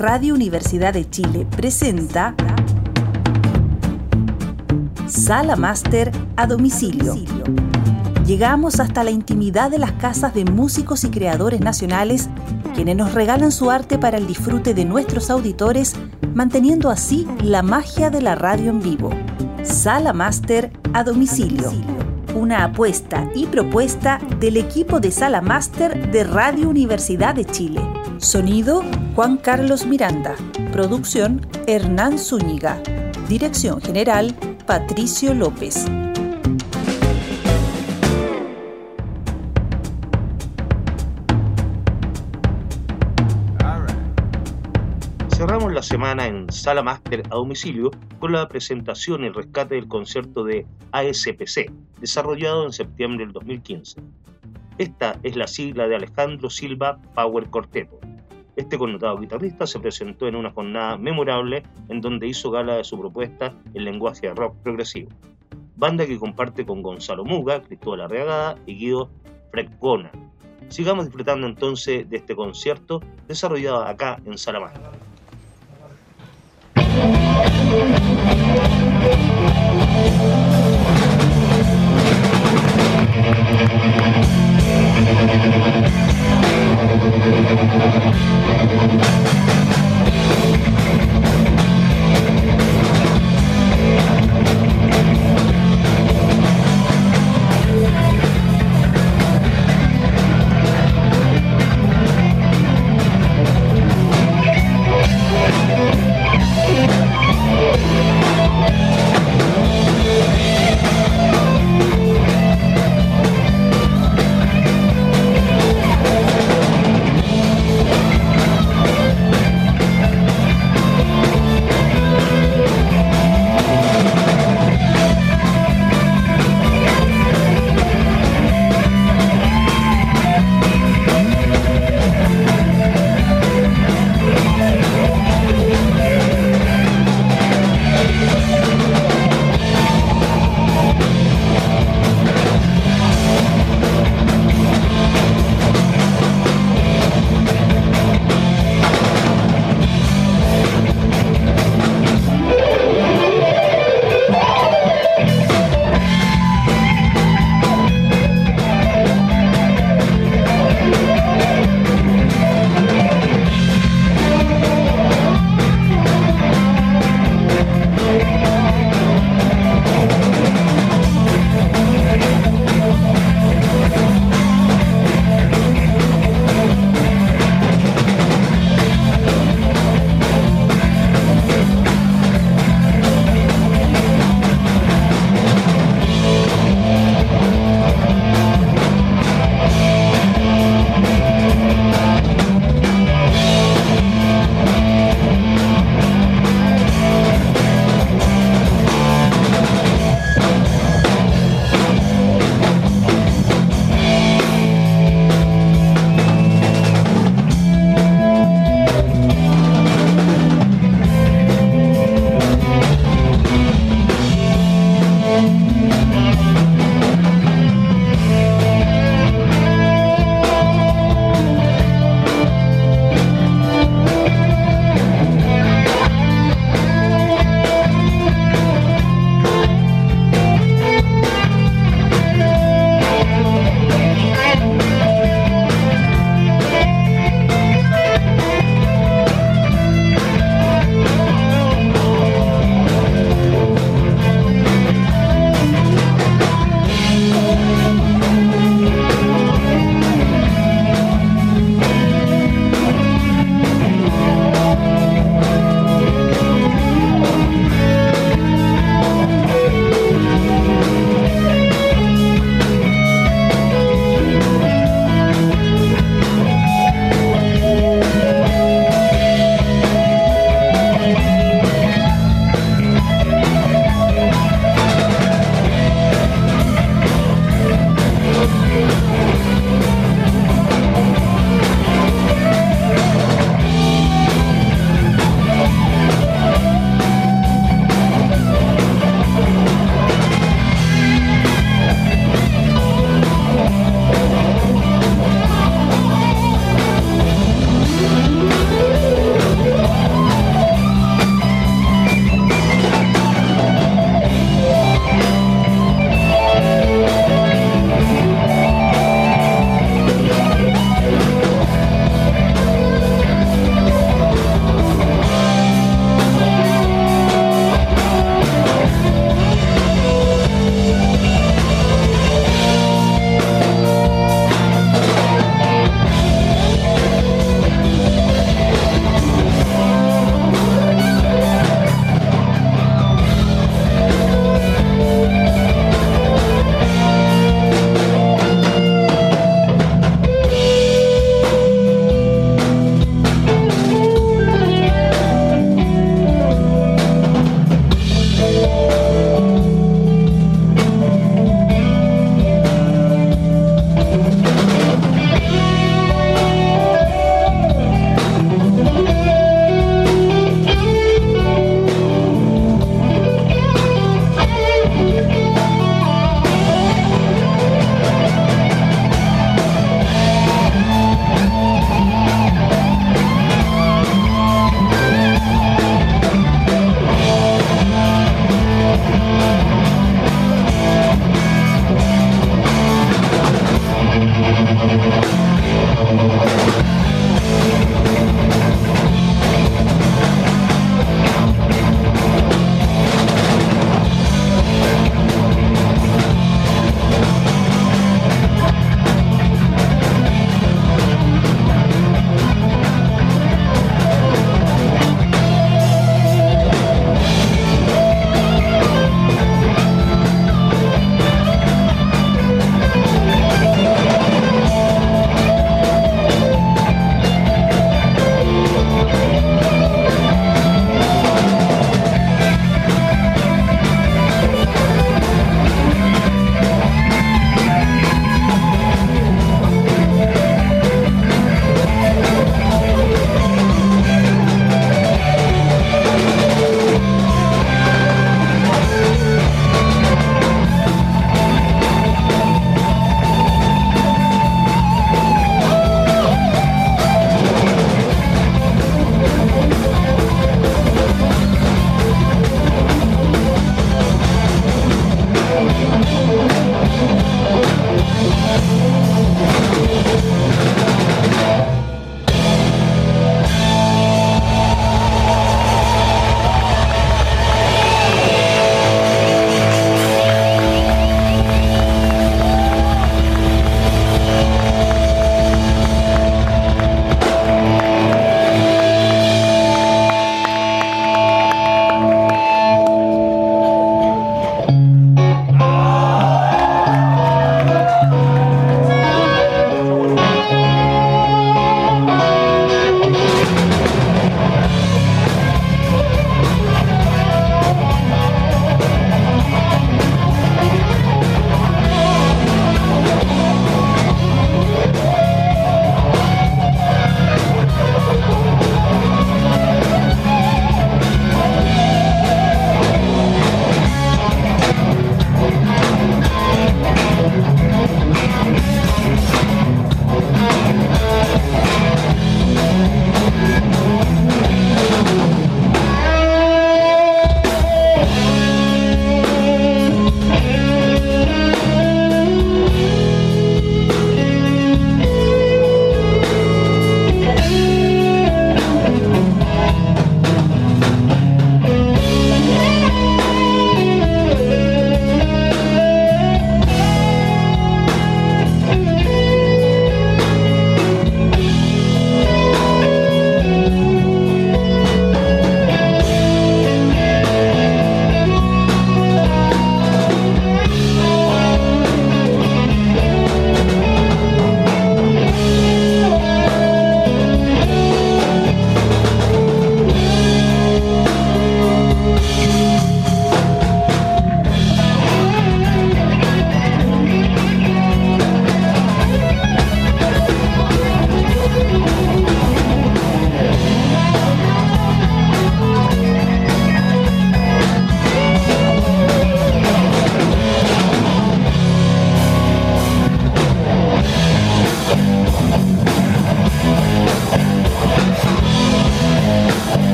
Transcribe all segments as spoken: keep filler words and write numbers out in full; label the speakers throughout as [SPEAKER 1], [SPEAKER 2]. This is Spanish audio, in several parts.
[SPEAKER 1] Radio Universidad de Chile presenta Sala Máster a domicilio. Llegamos hasta la intimidad de las casas de músicos y creadores nacionales, quienes nos regalan su arte para el disfrute de nuestros auditores, manteniendo así la magia de la radio en vivo. Sala Máster a domicilio. Una apuesta y propuesta del equipo de Sala Máster de Radio Universidad de Chile. Sonido, Juan Carlos Miranda. Producción, Hernán Zúñiga. Dirección general, Patricio López.
[SPEAKER 2] Cerramos la semana en Sala Máster a domicilio con la presentación y el rescate del concierto de A S P C, desarrollado en septiembre del dos mil quince. Esta es la sigla de Alejandro Silva Power Quarteto. Este connotado guitarrista se presentó en una jornada memorable en donde hizo gala de su propuesta en lenguaje de rock progresivo. Banda que comparte con Gonzalo Muga, Cristóbal Arriagada y Guido Frecgona. Sigamos disfrutando entonces de este concierto desarrollado acá en Sala Máster.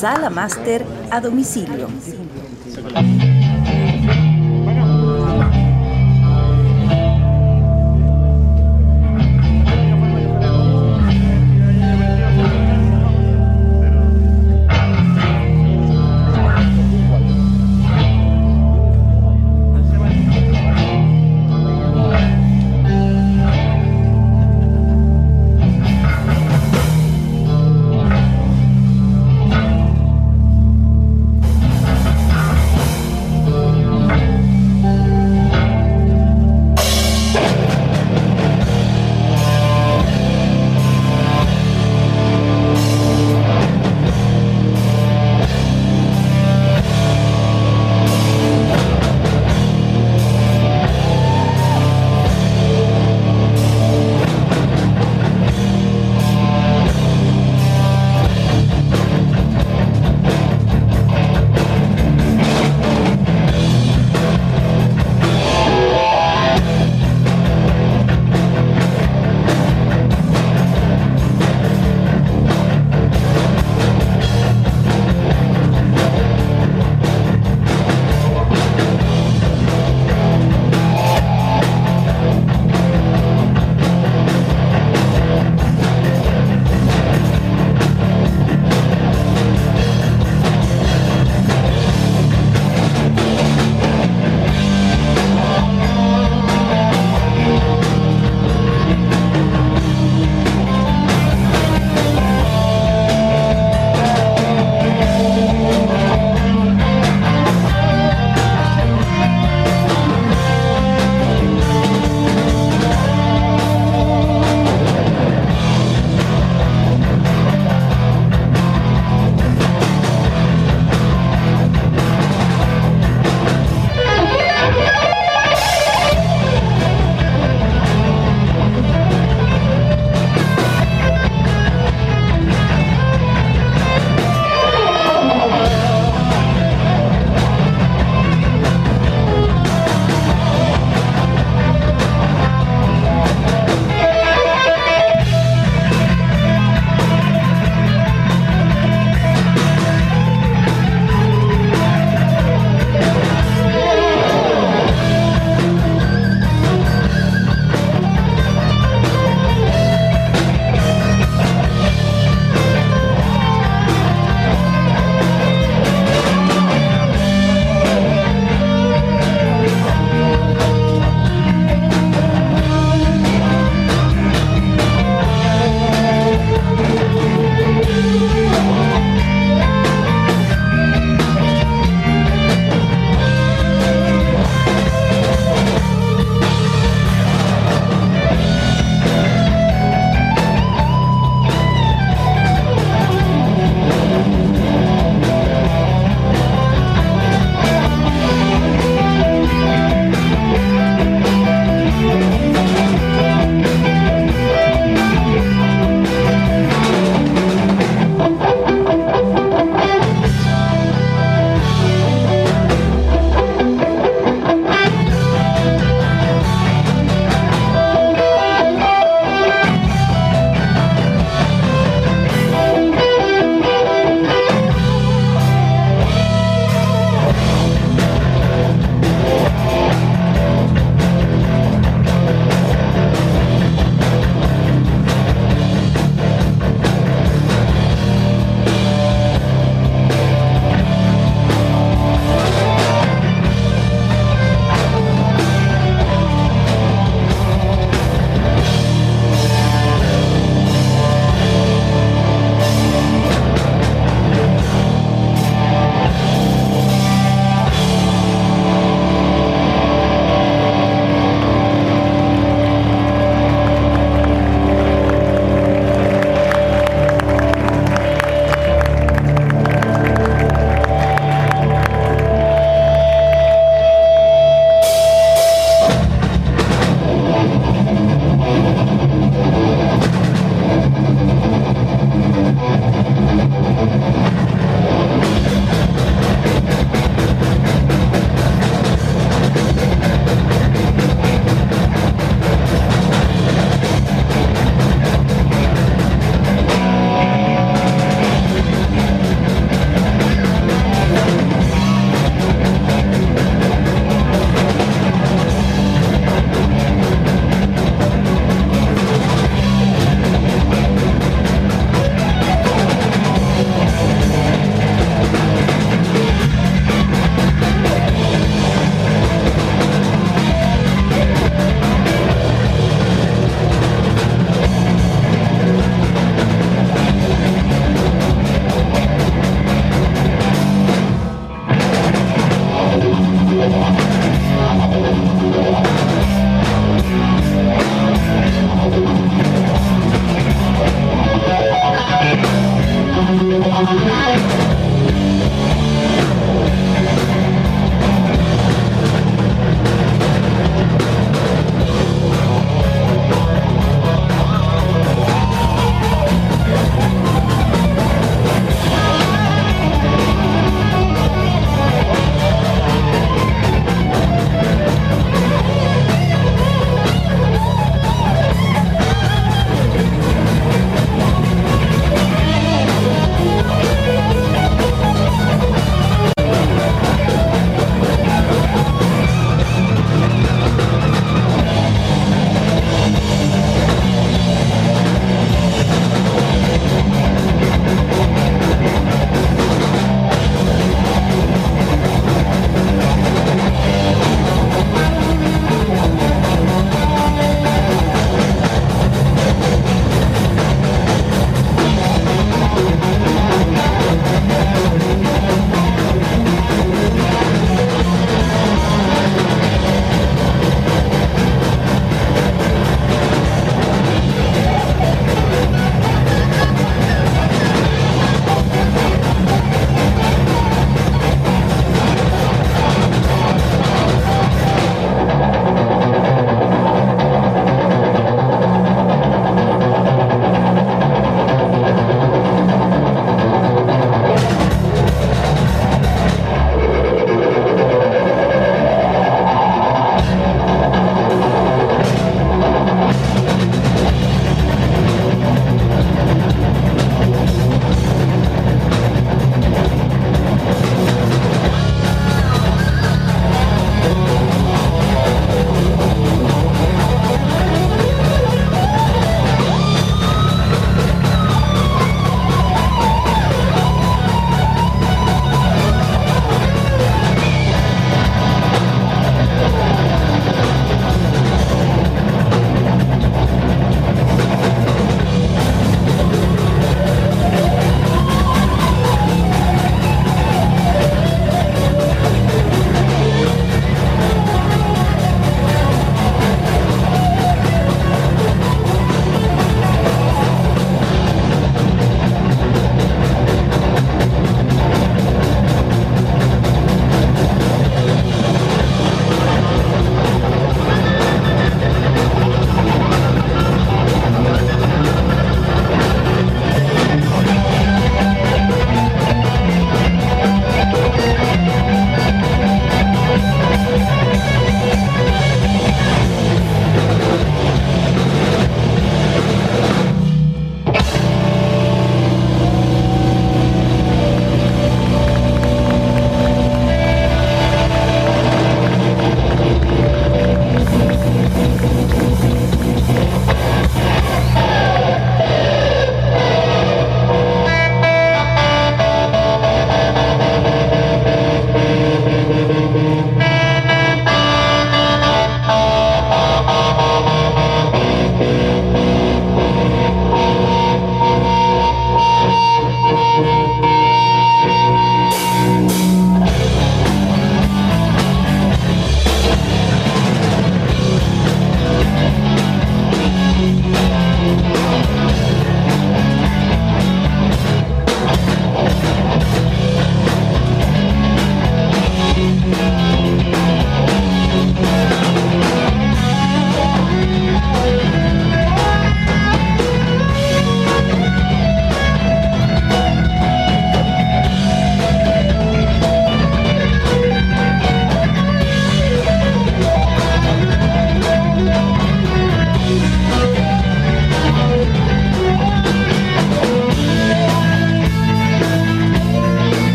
[SPEAKER 1] Sala Máster a domicilio.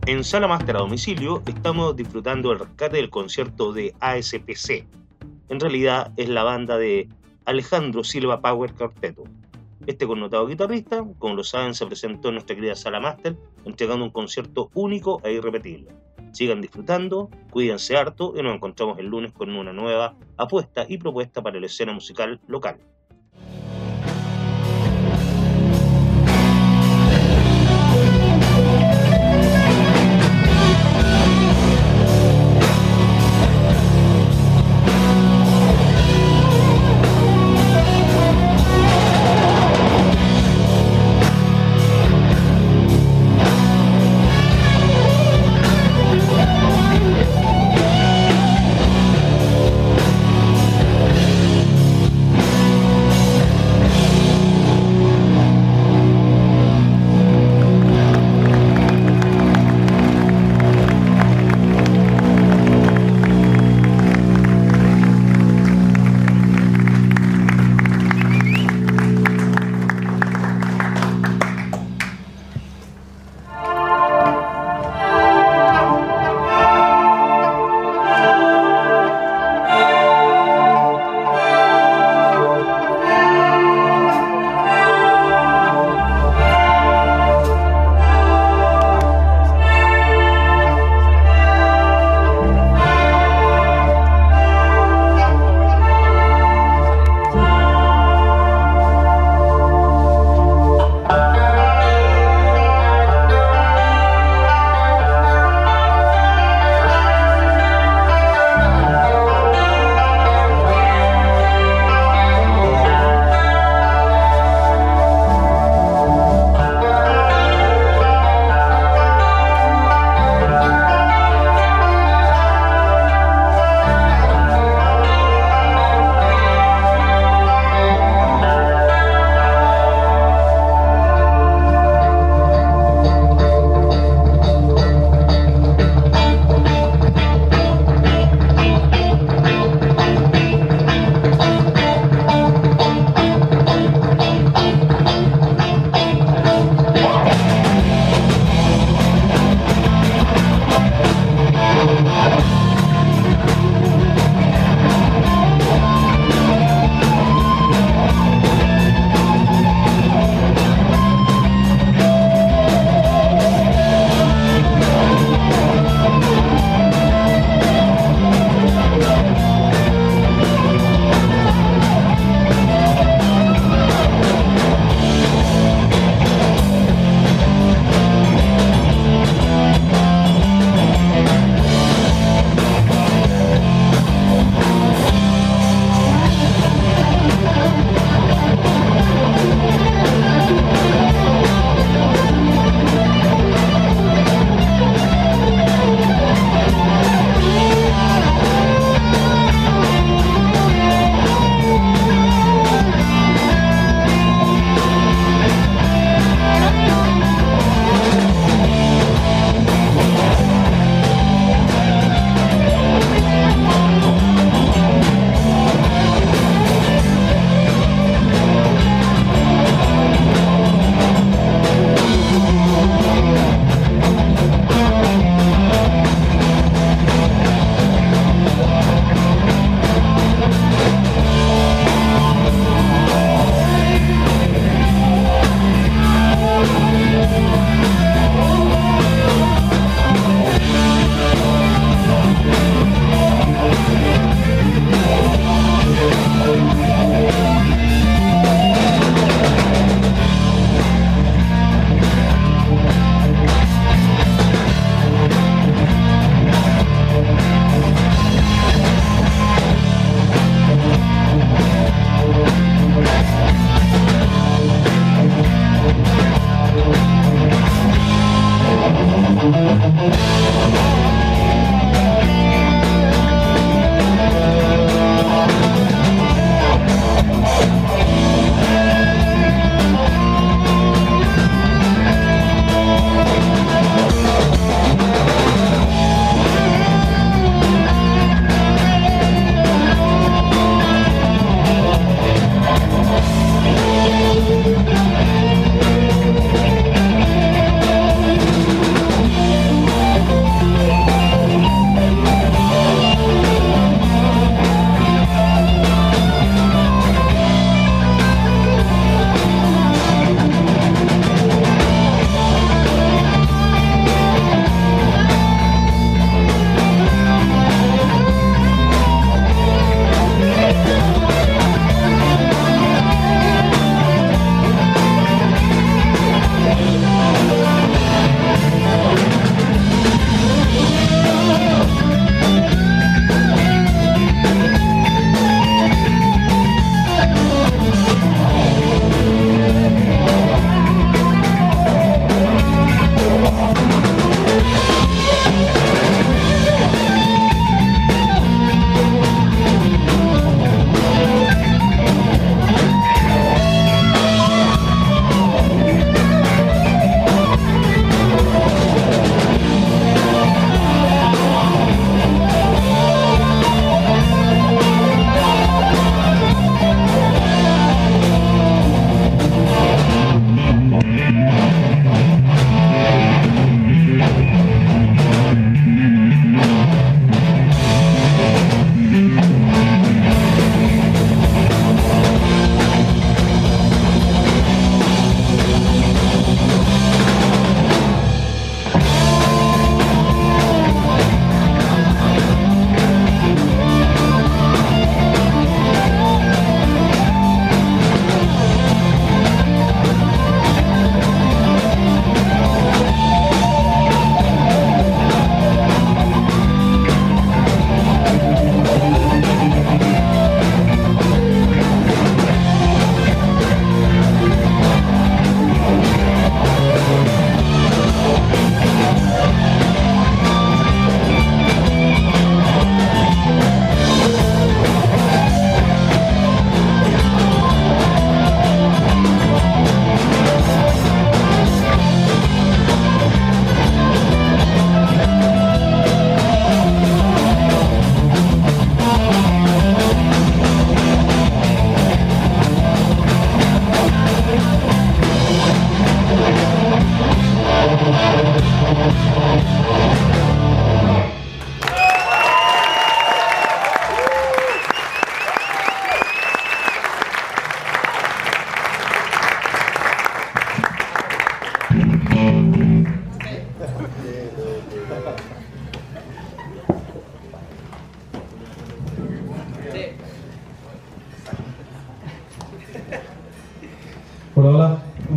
[SPEAKER 2] En Sala Máster a domicilio estamos disfrutando el rescate del concierto de A S P C. En realidad es la banda de Alejandro Silva Power Quarteto. Este connotado guitarrista, como lo saben, se presentó en nuestra querida Sala Máster entregando un concierto único e irrepetible. Sigan disfrutando, cuídense harto y nos encontramos el lunes con una nueva apuesta y propuesta para la escena musical local.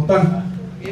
[SPEAKER 3] están?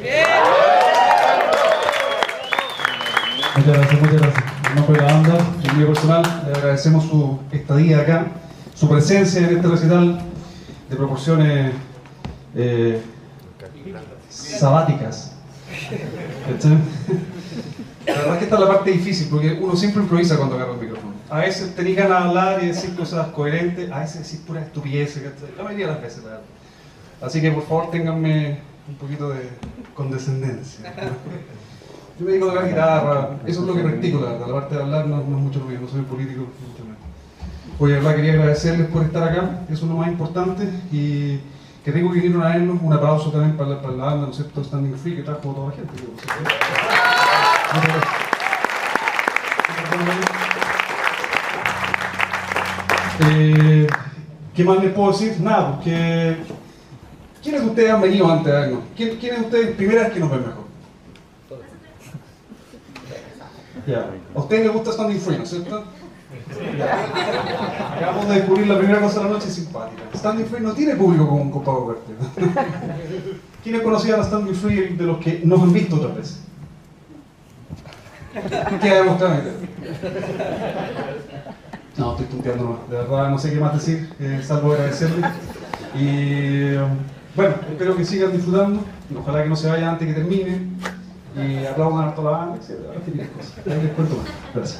[SPEAKER 3] Muchas gracias, muchas gracias. En nombre de la banda, en mío personal, le agradecemos su estadía acá, su presencia en este recital de proporciones eh, sabáticas. ¿Cachai? La verdad es que esta es la parte difícil, porque uno siempre improvisa cuando agarra el micrófono. A veces tenés ganas de hablar y decir cosas coherentes, a veces decís puras estupideces, ¿cachai? La mayoría de las veces, la verdad. Así que por favor ténganme un poquito de condescendencia. Yo me dedico a tocar guitarra, eso es lo que practico, la verdad. La parte de hablar no, no es mucho ruido, no soy político. Oye, la verdad quería agradecerles por estar acá, eso es lo más importante. Y qué rico que vinieron a vernos. Un aplauso también para la, para la banda, ¿no es cierto? Standing Free, que trajo toda la gente. Digo, ¿no es cierto? Muchas gracias. Eh, ¿Qué más les puedo decir? Nada, porque... ¿Quiénes de ustedes han venido antes de vernos? ¿Quién, ¿Quiénes de ustedes primera vez que nos ven mejor? Ya. ¿A ustedes les gusta Standing Free, ¿no es cierto? Ya. Acabamos de descubrir la primera cosa de la noche simpática. Standing Free no tiene público como un compadre fuerte. ¿Quiénes conocían a Standing Free de los que nos han visto otra vez? ¿Qué ha demostrado? No, estoy punteando nomás. De verdad no sé qué más decir, eh, salvo agradecerles. Y bueno, espero que sigan disfrutando. Ojalá que no se vayan antes que termine. Y aplaudan a toda la banda, etcétera. Ahí les cuento más. Gracias.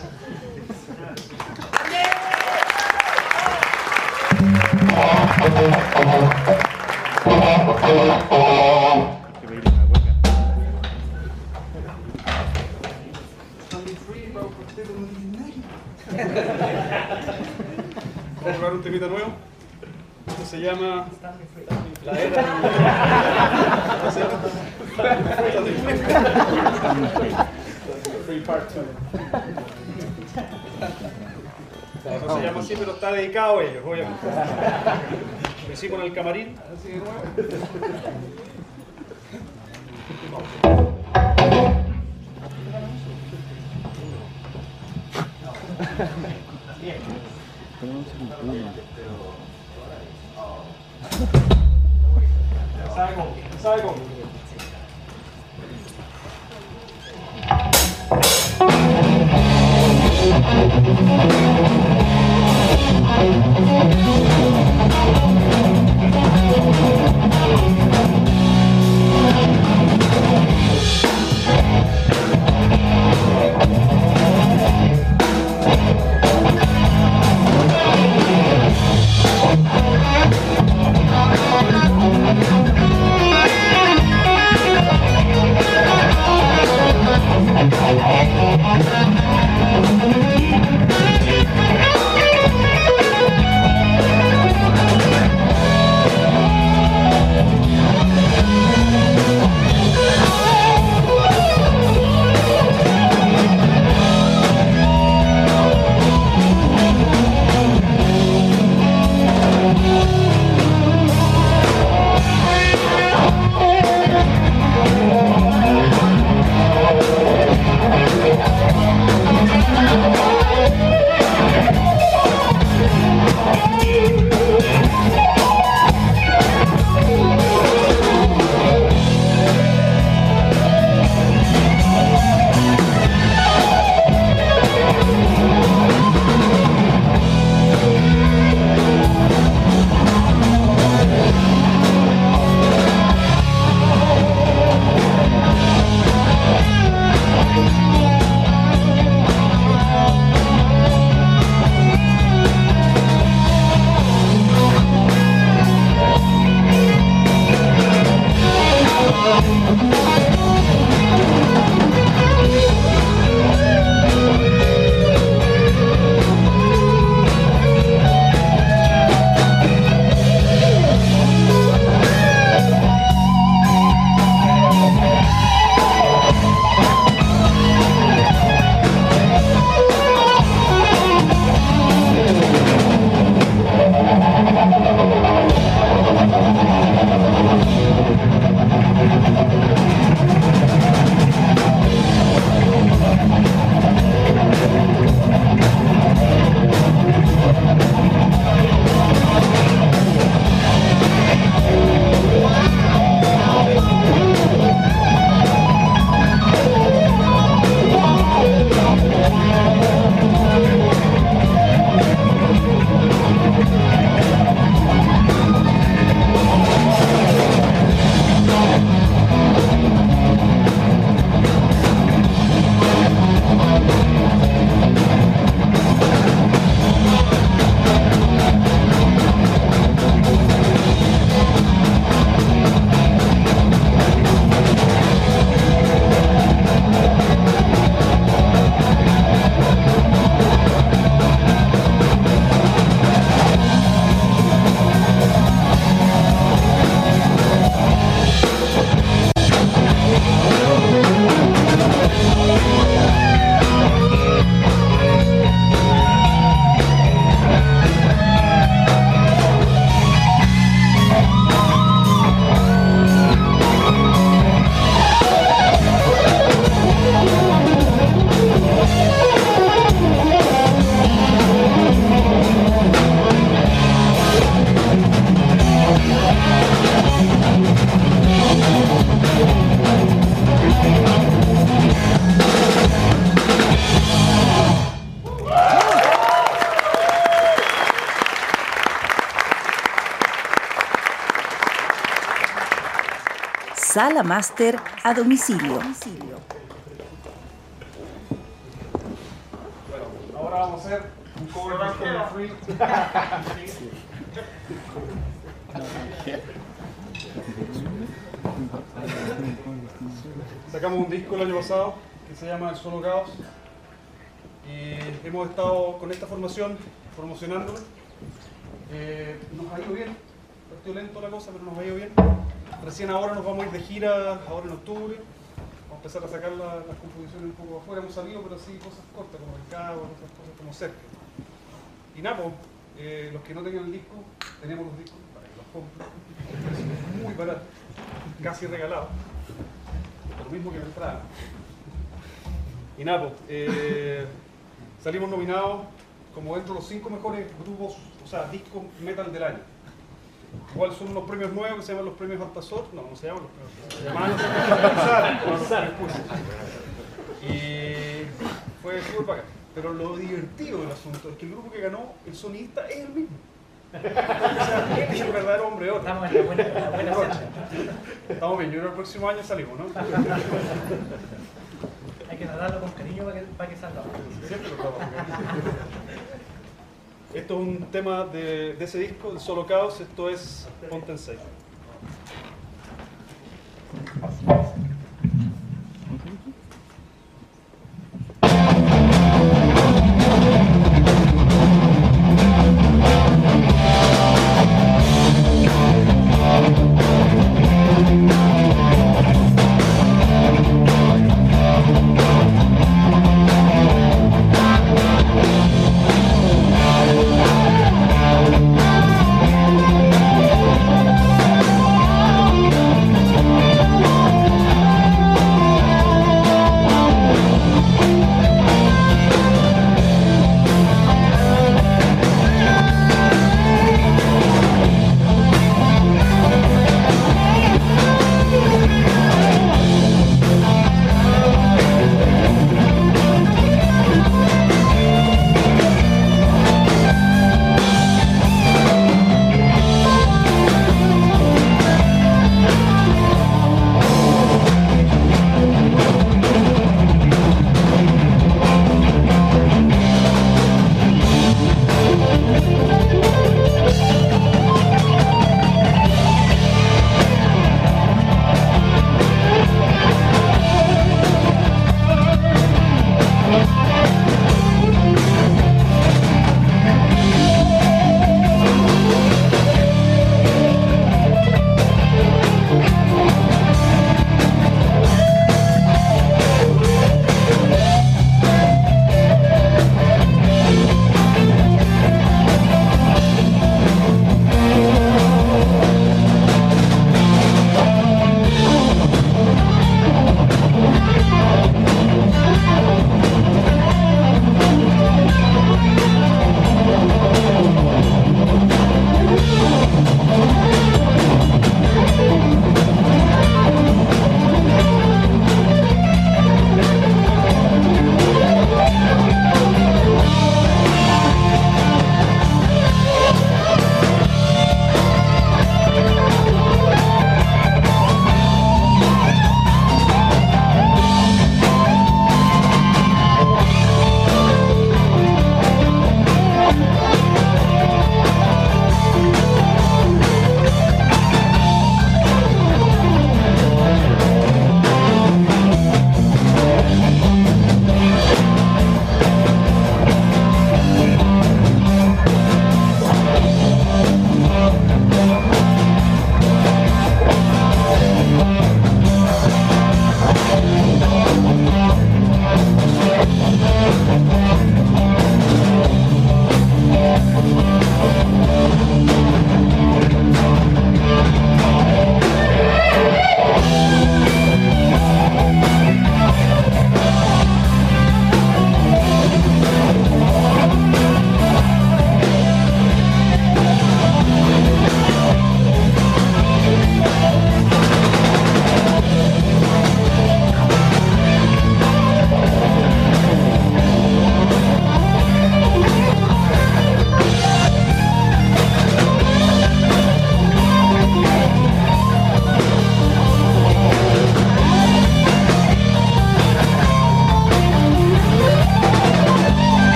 [SPEAKER 3] Vamos a probar un temita nuevo. Esto se llama La Era Free Part dos. No se llama así, pero está dedicado a ellos, obviamente. Lo hicimos en el camarín, así de nuevo. ¿Sabe cómo? ¿Sabe cómo?
[SPEAKER 1] Sala Máster a domicilio.
[SPEAKER 3] Bueno, ahora vamos a hacer un cover de Stone Free. Sacamos un disco el año pasado que se llama El Solo Caos y hemos estado con esta formación promocionándolo. Eh, nos ha ido bien, partió lento la cosa, pero nos ha ido bien. Recién ahora nos vamos a ir de gira, ahora en octubre. Vamos a empezar a sacar la, las composiciones un poco afuera. Hemos salido, pero así cosas cortas, como el cabo, otras cosas como cerca. Y nada, pues, eh, los que no tengan el disco, tenemos los discos para que los compren. Es muy barato, casi regalado. Lo mismo que la entrada. Y nada, pues, eh, salimos nominados como dentro de los cinco mejores grupos, o sea, discos metal del año. Igual son unos premios nuevos que se llaman los premios Altazor. No, no se llaman los premios. Se llaman los premios Y fue súper bacán. Pero lo divertido del asunto es que el grupo que ganó, el sonidista, es el mismo. O sea, él es el verdadero hombre oro.
[SPEAKER 4] Estamos en la buena, la buena fecha.
[SPEAKER 3] Estamos bien, yo creo que el próximo año salimos, ¿no?
[SPEAKER 4] Hay que tratarlo con cariño para que, para que salga.
[SPEAKER 3] Siempre lo tratamos con cariño. Esto es un tema de, de ese disco, El Solo Caos. Esto es Ponte en Seis.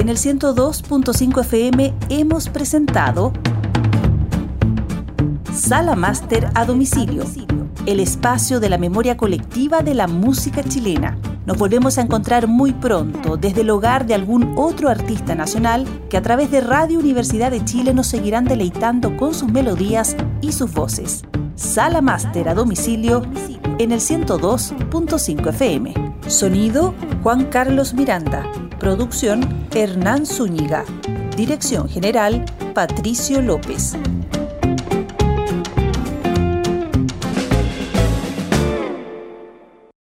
[SPEAKER 1] En el ciento dos punto cinco F M hemos presentado Sala Máster a Domicilio, el espacio de la memoria colectiva de la música chilena. Nos volvemos a encontrar muy pronto desde el hogar de algún otro artista nacional que a través de Radio Universidad de Chile nos seguirán deleitando con sus melodías y sus voces. Sala Máster a Domicilio en el ciento dos punto cinco F M. Sonido Juan Carlos Miranda. Producción Hernán Zúñiga. Dirección General Patricio López.